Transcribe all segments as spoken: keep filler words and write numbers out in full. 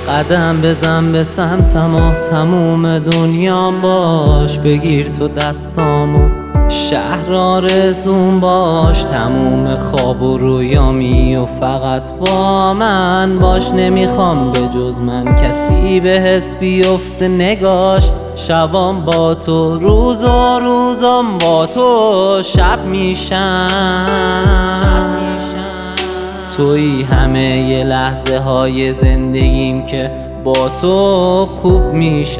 قدم بزن به سمتم و تموم دنیام باش. بگیر تو دستامو شهر آرزوم باش. تموم خواب و رویامی و فقط با من باش. نمیخوام به جز من کسی بهت بیفته نگاش. شبام با تو روز و روزام با تو شب میشن. توی همه ی لحظه های زندگیم که با تو خوب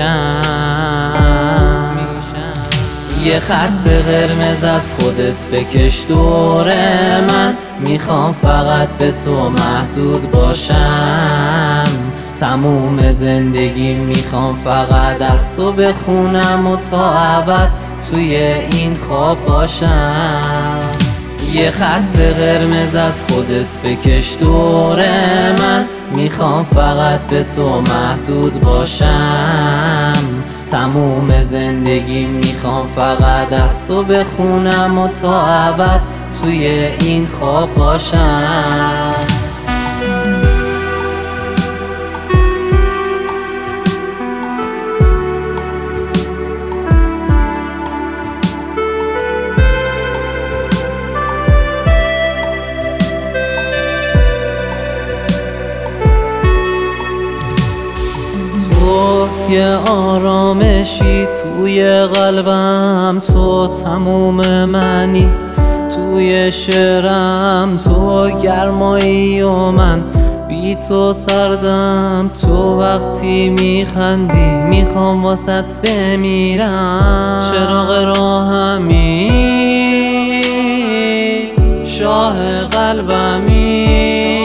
میشن. یه خط قرمز از خودت بکش دور من. میخوام فقط به تو محدود باشم. تموم زندگی میخوام فقط از تو بخونم و تا ابد توی این خواب باشم. یه خط قرمز از خودت بکش دور من. میخوام فقط به تو محدود باشم. تموم زندگی میخوام فقط از تو بخونم و تا ابد توی این خواب باشم. تو یه آرامشی توی قلبم، تو تموم منی توی شعرم. تو گرمایی و من بی تو سردم. تو وقتی میخندی میخوام واسط بمیرم. چراغ راهمی شاه قلبمی.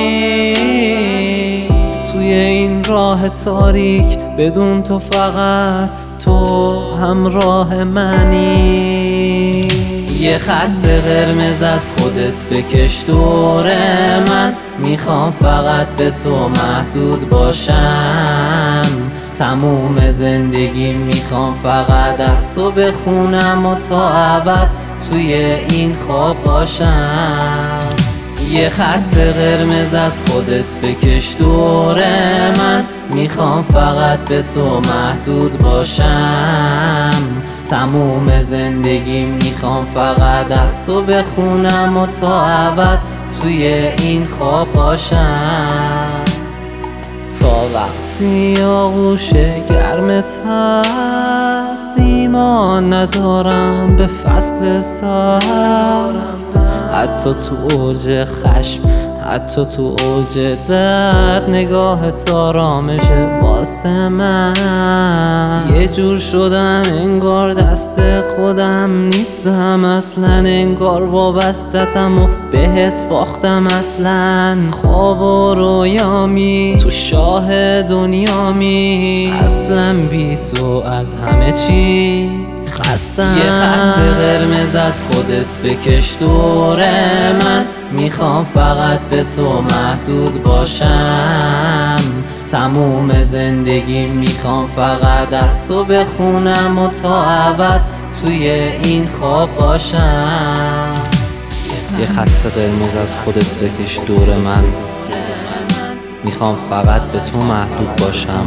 توی این راه تاریک بدون تو فقط تو همراه منی. یه خط قرمز از خودت بکش دور من. میخوام فقط به تو محدود باشم. تموم زندگی میخوام فقط از تو بخونم و تا ابد توی این خواب باشم. یه خط قرمز از خودت بکش دور من. میخوام فقط به تو محدود باشم. تموم زندگی میخوام فقط از تو بخونم و تا ابد توی این خواب باشم. تا وقتی آغوش گرمت هست ایمان ندارم به فصل سرد. حتی تو اوج خشم، حتی تو اوج درد، نگاهت آرامشه واسه من. یه جور شدم انگار دست خودم نیستم اصلا. انگار وابستتم و بهت باختم اصلا. خواب و رویامی تو شاه دنیامی. اصلا بی تو از همه چی خستم. یه خط قرمز از خودت بکش دور من. میخوام فقط به تو محدود باشم. تموم زندگی میخوام فقط از تو بخونم و تا ابد توی این خواب باشم. یه خط قرمز از خودت بکش دور من. میخوام فقط به تو محدود باشم.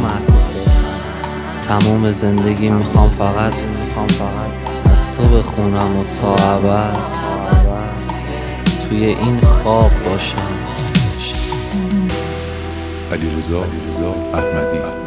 تموم زندگی میخوام فقط از تو بخونم و تا ابد توی این خواب باشم. علیرضا احمدی.